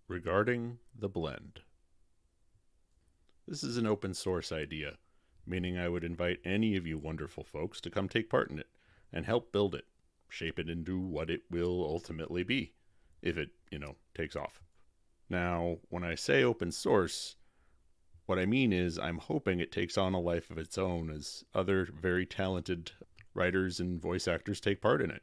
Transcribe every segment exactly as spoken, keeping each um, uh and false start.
Regarding the blend. This is an open source idea, meaning I would invite any of you wonderful folks to come take part in it and help build it, shape it into what it will ultimately be, if it, you know, takes off. Now, when I say open source, what I mean is I'm hoping it takes on a life of its own as other very talented writers and voice actors take part in it.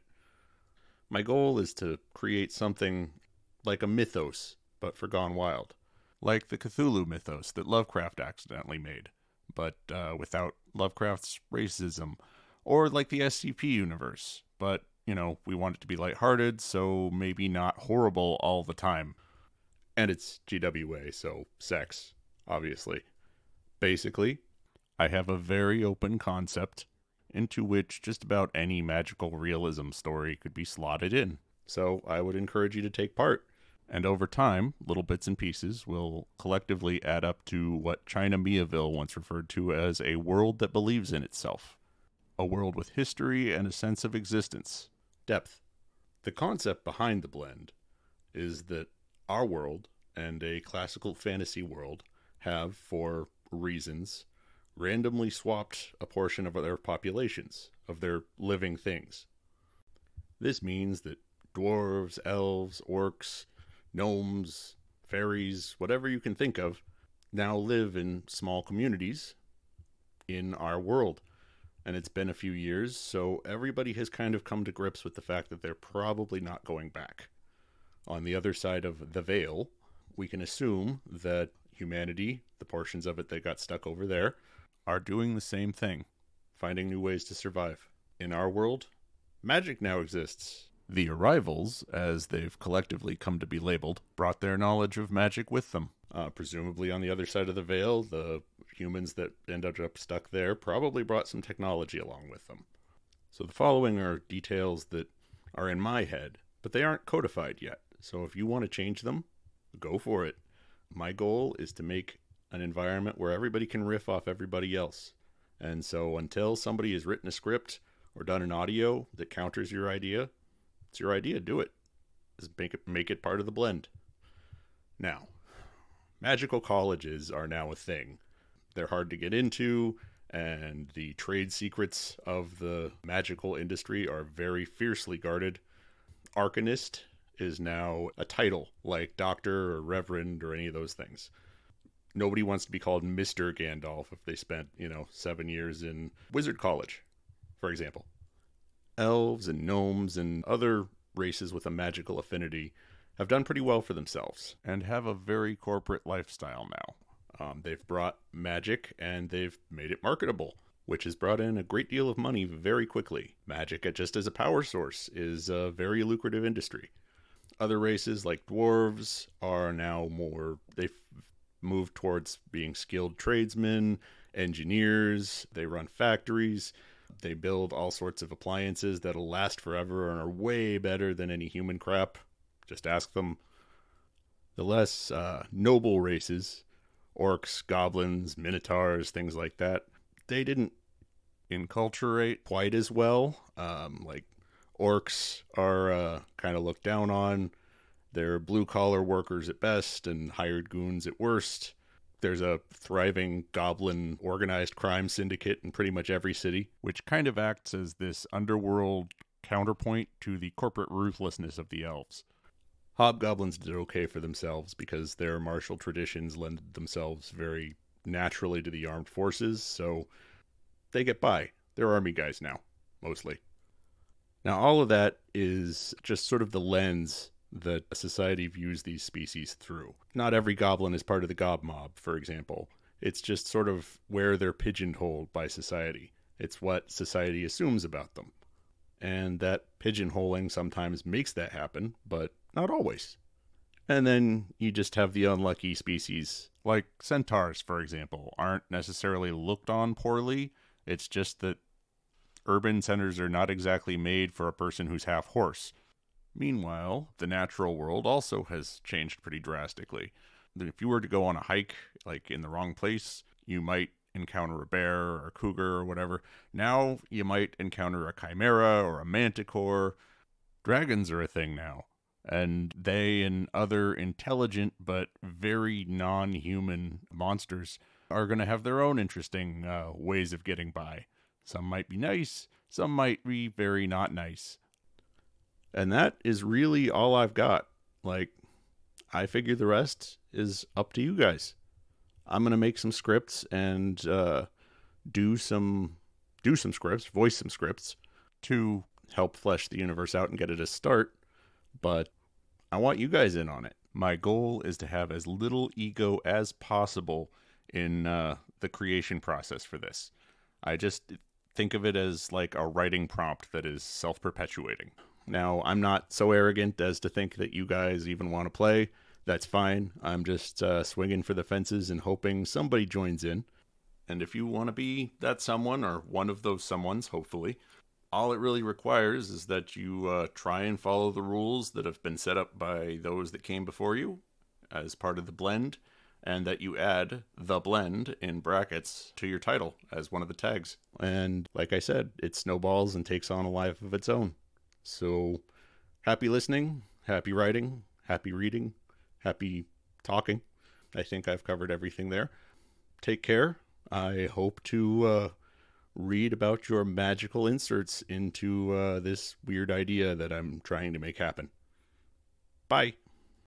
My goal is to create something like a mythos, but for Gone Wild. Like the Cthulhu mythos that Lovecraft accidentally made, but uh, without Lovecraft's racism. Or like the S C P universe, but, you know, we want it to be lighthearted, so maybe not horrible all the time. And it's G W A, so sex, obviously. Basically, I have a very open concept into which just about any magical realism story could be slotted in. So I would encourage you to take part. And over time, little bits and pieces will collectively add up to what China Miéville once referred to as a world that believes in itself. A world with history and a sense of existence. Depth. The concept behind the blend is that our world and a classical fantasy world have, for reasons, randomly swapped a portion of their populations, of their living things. This means that dwarves, elves, orcs, gnomes, fairies, whatever you can think of, now live in small communities in our world. And it's been a few years, so everybody has kind of come to grips with the fact that they're probably not going back. On the other side of the veil, we can assume that humanity, the portions of it that got stuck over there, are doing the same thing, finding new ways to survive. In our world, magic now exists. The Arrivals, as they've collectively come to be labeled, brought their knowledge of magic with them. Uh, presumably on the other side of the veil, the humans that ended up stuck there probably brought some technology along with them. So the following are details that are in my head, but they aren't codified yet. So if you want to change them, go for it. My goal is to make an environment where everybody can riff off everybody else. And so until somebody has written a script or done an audio that counters your idea, it's your idea, do it. Just make it, make it part of the blend. Now, magical colleges are now a thing. They're hard to get into, and the trade secrets of the magical industry are very fiercely guarded. Arcanist is now a title, like Doctor or Reverend or any of those things. Nobody wants to be called Mister Gandalf if they spent, you know, seven years in Wizard College, for example. Elves and gnomes and other races with a magical affinity have done pretty well for themselves and have a very corporate lifestyle now. Um, they've brought magic and they've made it marketable, which has brought in a great deal of money very quickly. Magic, just as a power source, is a very lucrative industry. Other races like dwarves are now more, they've moved towards being skilled tradesmen, engineers, they run factories. They build all sorts of appliances that'll last forever and are way better than any human crap. Just ask them. The less uh, noble races, orcs, goblins, minotaurs, things like that, they didn't enculturate quite as well. Um, like orcs are uh, kind of looked down on. They're blue-collar workers at best and hired goons at worst. There's a thriving goblin organized crime syndicate in pretty much every city, which kind of acts as this underworld counterpoint to the corporate ruthlessness of the elves. Hobgoblins did okay for themselves because their martial traditions lend themselves very naturally to the armed forces, so they get by. They're army guys now, mostly. Now, all of that is just sort of the lens that society views these species through. Not every goblin is part of the gob mob, for example. It's just sort of where they're pigeonholed by society. It's what society assumes about them. And that pigeonholing sometimes makes that happen, but not always. And then you just have the unlucky species, like centaurs, for example, aren't necessarily looked on poorly. It's just that urban centers are not exactly made for a person who's half horse. Meanwhile, the natural world also has changed pretty drastically. If you were to go on a hike, like in the wrong place, you might encounter a bear or a cougar or whatever. Now you might encounter a chimera or a manticore. Dragons are a thing now. and they and other intelligent but very non-human monsters are going to have their own interesting uh, ways of getting by. Some might be nice, some might be very not nice. And that is really all I've got. Like, I figure the rest is up to you guys. I'm going to make some scripts and uh, do some do some scripts, voice some scripts to help flesh the universe out and get it a start. But I want you guys in on it. My goal is to have as little ego as possible in uh, the creation process for this. I just think of it as like a writing prompt that is self-perpetuating. Now, I'm not so arrogant as to think that you guys even want to play. That's fine. I'm just uh, swinging for the fences and hoping somebody joins in. And if you want to be that someone, or one of those someones, hopefully, all it really requires is that you uh, try and follow the rules that have been set up by those that came before you as part of the blend, and that you add the blend in brackets to your title as one of the tags. And like I said, it snowballs and takes on a life of its own. So happy listening, happy writing, happy reading, happy talking. I think I've covered everything there. Take care. I hope to uh, read about your magical inserts into uh, this weird idea that I'm trying to make happen. Bye.